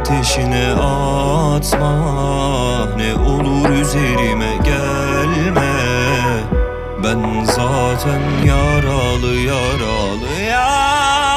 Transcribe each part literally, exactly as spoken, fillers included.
ateşine atma, ne olur üzerime gelme. Ben zaten yaralı yaralı ya.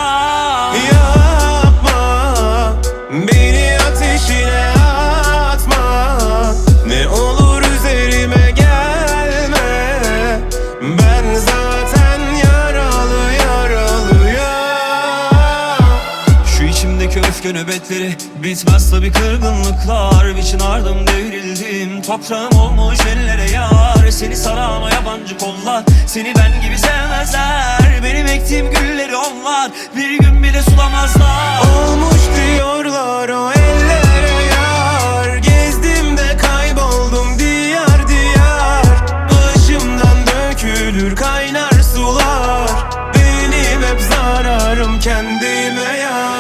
Yapma, beni ateşine atma, ne olur üzerime gelme. Ben zaten yaralı yaralı ya. Şu içimdeki öfke nöbetleri bitmez tabi kırgınlıklar. Biçin ardım devrildim, toprağım olmuş ellere yar. Seni saran o yabancı kollar, seni ben gibi sevmezler. Benim ektiğim gülleri onlar bir gün bile sulamazlar. Olmuş diyorlar o ellere yar. Gezdim de kayboldum diyar diyar. Başımdan dökülür kaynar sular. Benim hep zararım kendime ya.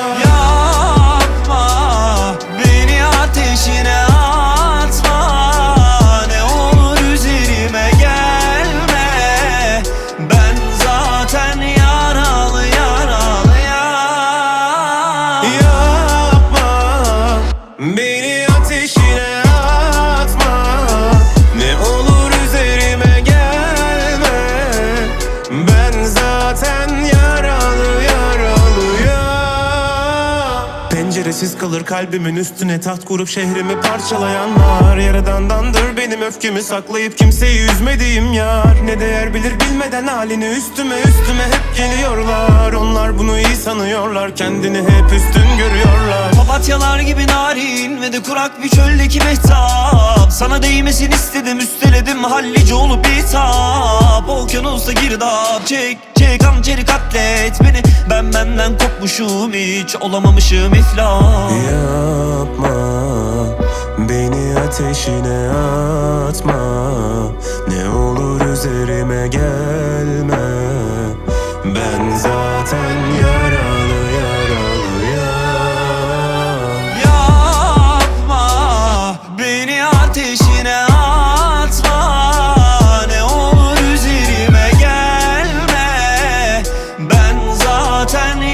Yapma, beni ateşine atma, ne olur üzerime gelme. Ben zaten yaralı yaralı ya. Yapma, beni ateşine atma, ne olur üzerime gelme. Ben zaten yaralı yaralı ya. Penceresiz kalır kalbimin üstüne taht kurup şehrimi parçalayanlar. Yaradandandır benim öfkemi saklayıp kimseyi üzmediğim yar. Ne değer bilir bilmeden halini üstüme üstüme hep geliyorlar. Onlar bunu iyi sanıyorlar, kendini hep üstün görüyorlar. Papatyalar gibi narin ve de kurak bir çöldeki mehtap. Sana değmesin istedim, üsteledim hallice olup bitap. Okyanusta girdap, çek çek hançeri katlet beni. Ben benden kopmuşum, hiç olamamışım iflah. Yapma, beni ateşine atma, ne olur üzerime gelme. Ben zaten yaralı yaralı ya. Yapma, beni ateşine atma, ne olur üzerime gelme. Ben zaten